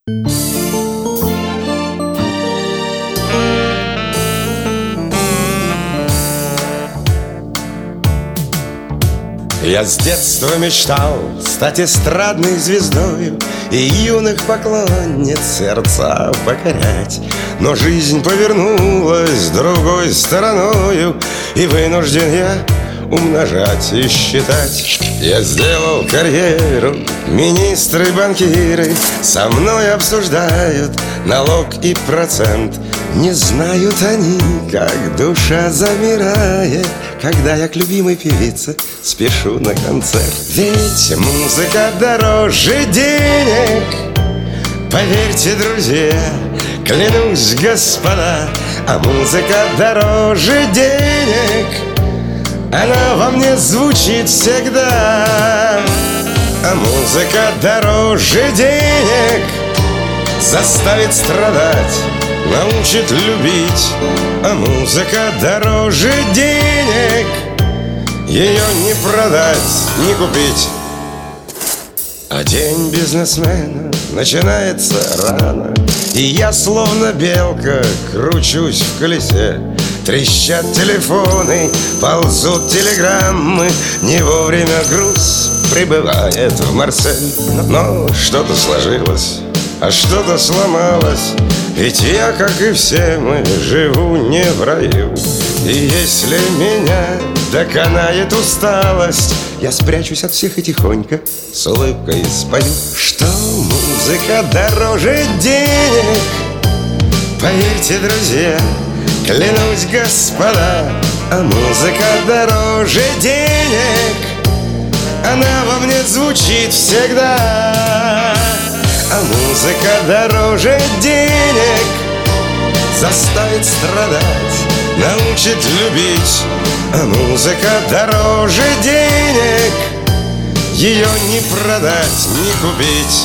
Я с детства мечтал стать эстрадной звездою и юных поклонниц сердца покорять. Но жизнь повернулась другой стороною, и вынужден я умножать и считать. Я сделал карьеру, министры, банкиры со мной обсуждают налог и процент. Не знают они, как душа замирает, когда я к любимой певице спешу на концерт. Ведь музыка дороже денег, поверьте, друзья, клянусь, господа. А музыка дороже денег, она во мне звучит всегда. А музыка дороже денег, заставит страдать, научит любить. А музыка дороже денег, ее не продать, не купить. А день бизнесмена начинается рано, и я словно белка кручусь в колесе. Трещат телефоны, ползут телеграммы, не вовремя груз прибывает в Марсель. Но что-то сложилось, а что-то сломалось, ведь я, как и все мы, живу не в раю. И если меня доконает усталость, я спрячусь от всех и тихонько с улыбкой спою, что музыка дороже денег. Поверьте, друзья, клянусь, господа, а музыка дороже денег, она во мне звучит всегда. А музыка дороже денег, заставит страдать, научит любить. А музыка дороже денег, ее не продать, не купить.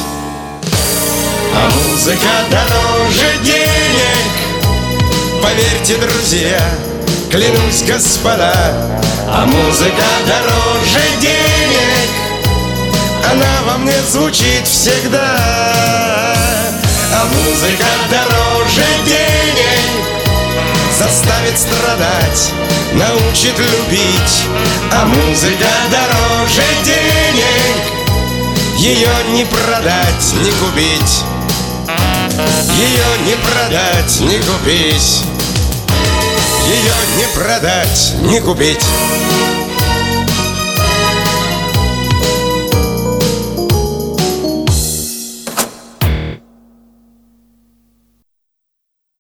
А музыка дороже денег, поверьте, друзья, клянусь, господа. А музыка дороже денег, она во мне звучит всегда. А музыка дороже денег, заставит страдать, научит любить. А музыка дороже денег, ее не продать, не купить. Ее не продать, не купить. Ее не продать, не купить.